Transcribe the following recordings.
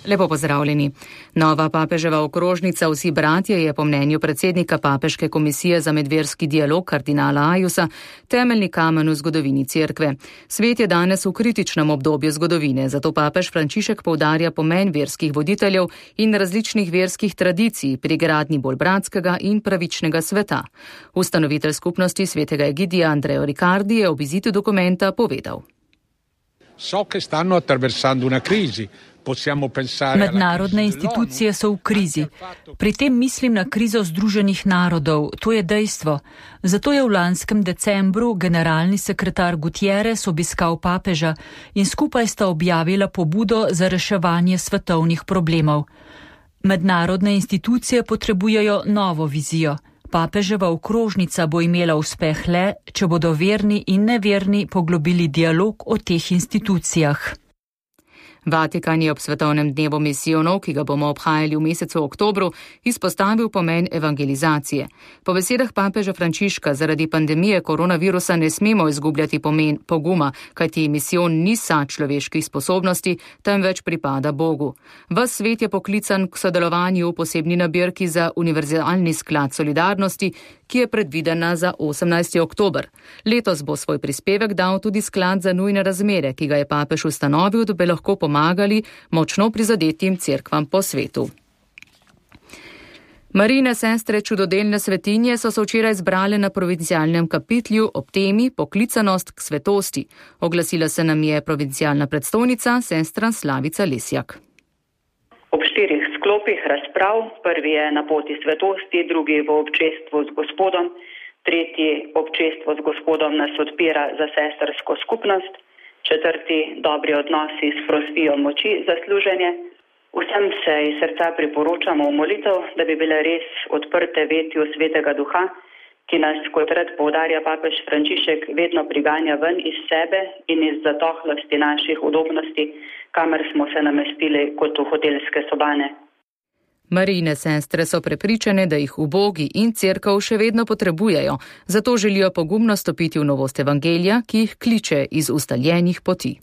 Lepo pozdravljeni. Nova papeževa okrožnica Vsi bratje je po mnenju predsednika Papeške komisije za medverski dialog kardinala Ajusa temeljni kamen v zgodovini cerkve. Svet je danes v kritičnem obdobju zgodovine, zato papež Frančišek poudarja pomen verskih voditeljev in različnih verskih tradicij pri gradnji bolj bratskega in pravičnega sveta. Ustanovitelj skupnosti svetega Egidija Andrea Riccardi je ob izidu dokumenta povedal. Mednarodne institucije so v krizi. Pri tem mislim na krizo Združenih narodov, to je dejstvo. Zato je v lanskem decembru generalni sekretar Gutierrez obiskal papeža in skupaj sta objavila pobudo za reševanje svetovnih problemov. Mednarodne institucije potrebujejo novo vizijo. Papeževa okrožnica bo imela uspeh le, če bodo verni in neverni poglobili dialog o teh institucijah. Vatikan je ob svetovnem dnevu misijonov, ki ga bomo obhajali v mesecu oktobru, izpostavil pomen evangelizacije. Po besedah papeža Frančiška zaradi pandemije koronavirusa ne smemo izgubljati pomen poguma, kajti misijon ni sad človeških sposobnosti, temveč pripada Bogu. Ves svet je poklican k sodelovanju v posebni nabirki za univerzalni sklad solidarnosti, ki je predvidena za 18. oktober. Letos bo svoj prispevek dal tudi sklad za nujne razmere, ki ga je papež ustanovil, da bi lahko pomagali močno prizadetim cerkvam po svetu. Marijine sestre čudodelne svetinje so se včeraj zbrale na provincialnem kapitlju ob temi Poklicanost k svetosti. Oglasila se nam je provincialna predstojnica, sestra Slavica Lesjak. Ob 4 sklopih razprav, prvi je na poti svetosti, drugi v občestvu z Gospodom, tretji občestvo z Gospodom nas odpira za sestrsko skupnost, četrti dobri odnosi sprostijo moči za služenje. Vsem se iz srca priporočamo v molitev, da bi bile res odprte vetju Svetega Duha, ki nas, kot rad poudarja papež Frančišek, vedno priganja ven iz sebe in iz zatohlosti naših udobnosti, kamer smo se namestili kot v hotelske sobane. Marijine sestre so prepričane, da jih ubogi in cerkev še vedno potrebujejo, zato želijo pogumno stopiti v novost evangelija, ki jih kliče iz ustaljenih poti.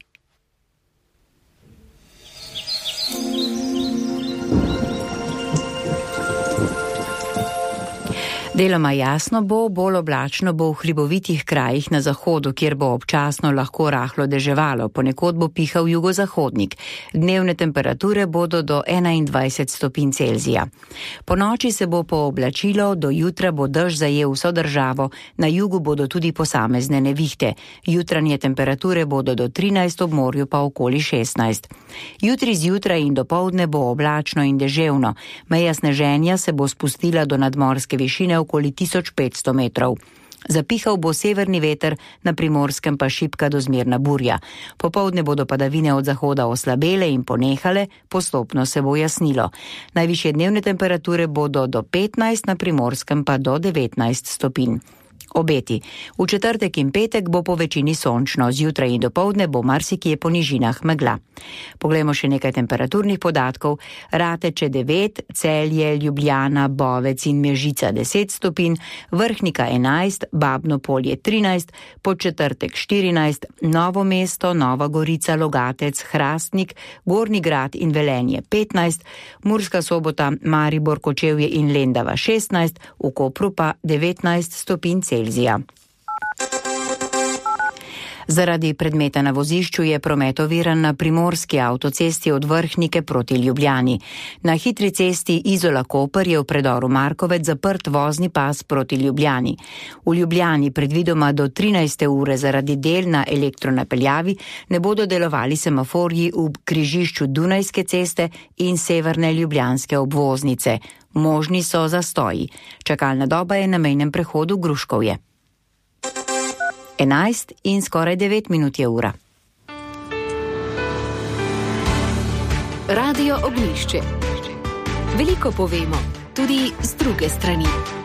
Deloma jasno bo, bolj oblačno bo v hribovitih krajih na zahodu, kjer bo občasno lahko rahlo deževalo, ponekod bo pihal jugozahodnik. Dnevne temperature bodo do 21 stopinj Celzija. Po noči se bo pooblačilo, do jutra bo dež zajel vso državo, na jugu bodo tudi posamezne nevihte. Jutranje temperature bodo do 13, ob morju pa okoli 16. Jutri zjutraj in dopoldne bo oblačno in deževno. Meja sneženja se bo spustila do nadmorske višine okoli 1500 metrov. Zapihal bo severni veter, na Primorskem pa šibka do zmerna burja. Popoldne bodo padavine od zahoda oslabele in ponehale, postopno se bo jasnilo. Najvišje dnevne temperature bodo do 15, na Primorskem pa do 19 stopinj. Obeti. V četrtek in petek bo po večini sončno, zjutraj in dopoldne bo marsikje po nižinah megla. Poglejmo še nekaj temperaturnih podatkov. Rateče 9, Celje, Ljubljana, Bovec in Mežica 10 stopinj, Vrhnika 11, Babno Polje 13, Podčetrtek 14, Novo mesto, Nova Gorica, Logatec, Hrastnik, Gornji Grad in Velenje 15, Murska Sobota, Maribor, Kočevje in Lendava 16, v Kopru pa 19 stopinj Celzija. Zaradi predmeta na vozišču je promet oviran na primorski avtocesti od Vrhnike proti Ljubljani. Na hitri cesti Izola-Koper je v predoru Markovec zaprt vozni pas proti Ljubljani. V Ljubljani predvidoma do 13. ure zaradi del na elektronapeljavi ne bodo delovali semaforji v križišču Dunajske ceste in severne ljubljanske obvoznice. Možni so zastoji. Čakalna doba je na mejnem prehodu Gruškovje. 11 in skoraj 9 minut je ura. Radio Ognjišče. Veliko povemo, tudi z druge strani.